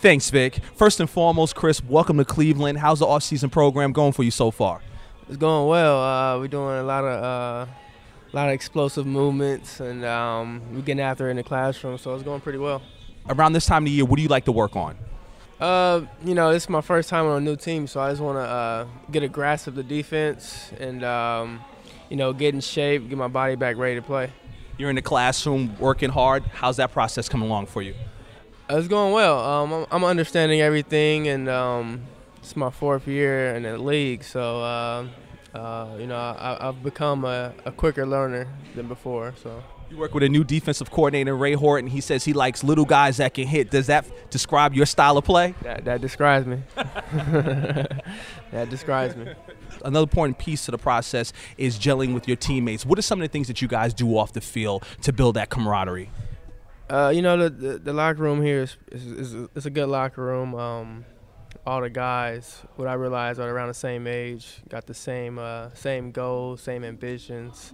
Thanks, Vic. First and foremost, Chris, welcome to Cleveland. How's the offseason program going for you so far? It's going well. We're doing a lot of explosive movements, and we're getting after it in the classroom, so it's going pretty well. Around this time of the year, what do you like to work on? This is my first time on a new team, so I just want to get a grasp of the defense and, get in shape, get my body back ready to play. You're in the classroom working hard. How's that process coming along for you? It's going well. I'm understanding everything, and it's my fourth year in the league, so I've become a quicker learner than before. So you work with a new defensive coordinator, Ray Horton. He says he likes little guys that can hit. Does that describe your style of play? That describes me. That describes me. Another important piece to the process is gelling with your teammates. What are some of the things that you guys do off the field to build that camaraderie? The locker room here is a good locker room. All the guys, what I realized, are around the same age, got the same goals, same ambitions,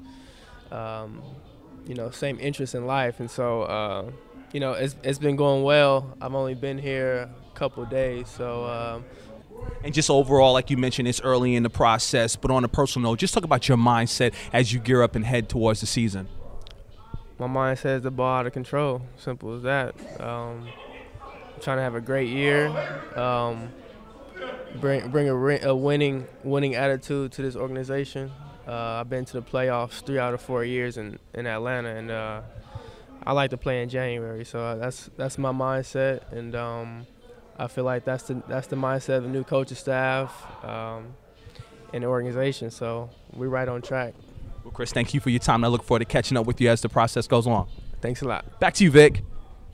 same interests in life, and so it's been going well. I've only been here a couple of days, so. And just overall, like you mentioned, it's early in the process, but on a personal note, just talk about your mindset as you gear up and head towards the season. My mindset is the ball out of control. Simple as that. Trying to have a great year. Bring a winning attitude to this organization. I've been to the playoffs 3 out of 4 years in Atlanta, and I like to play in January. So that's my mindset, and I feel like that's the mindset of the new coaching staff and the organization. So we're right on track. Well, Chris, thank you for your time. I look forward to catching up with you as the process goes along. Thanks a lot. Back to you, Vic.